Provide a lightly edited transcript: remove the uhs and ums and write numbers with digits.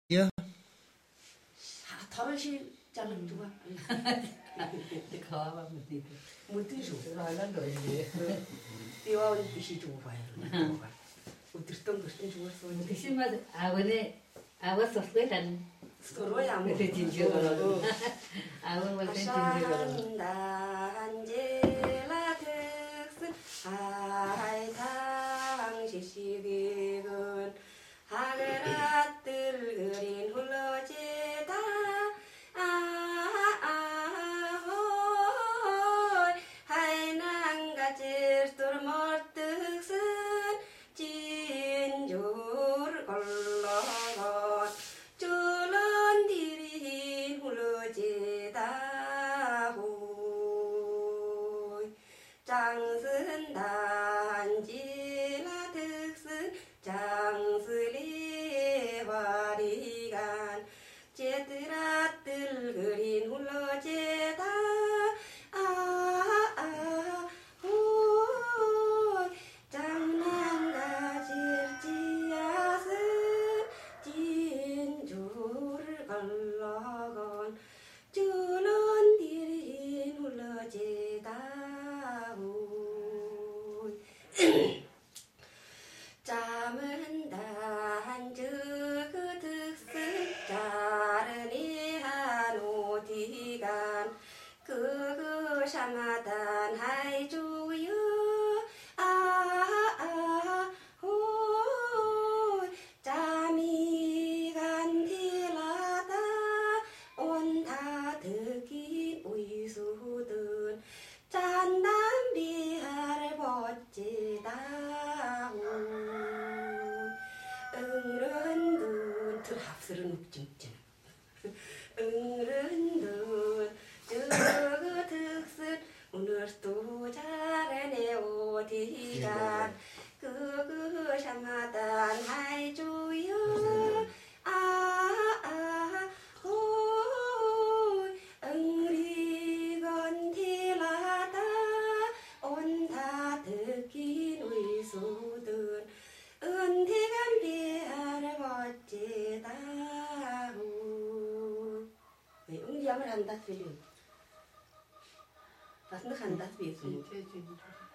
Ja. Thor실 자는 누가? 가와 못이. 못이죠. 나는 너희들. 이와 이시 주고 봐요. 어떻든 그렇게 주었어. 그심만 아버네 아버서 그랬단. 서로야 뭐. 그때 진지하고. 아버가 진지하고. 안젤라 텍슨 아이 당시시기근 하늘아들 그린 훌러제다 하이난가질 뚫머뜩슨 진주를 걸러건 줄런 디린 훌러제다 호이 장슨 단지라 득슨 장슬리 화리간 제트라들 그린 훌러제다 호이 장난가질지야스 진주를 걸러건 줄은 디린 훌러제다 호이 잠은 단즉 그 득스 자르니 한오디간 그그 샤마단 하이주요 호이 잠이 간디라다 온다 듣기 우이수든 짠담비할 벗지다 응른둔 드랍스른 욱증증 응른둔 저그 득슨 오늘 또 잘하네 오디간 그그 샤마단 하이주요 호이 응리건 딜라다 온다 듣긴 위수든 은디간 비하를 멋지다 응리함을 한다 필요 봤는데 한다 비수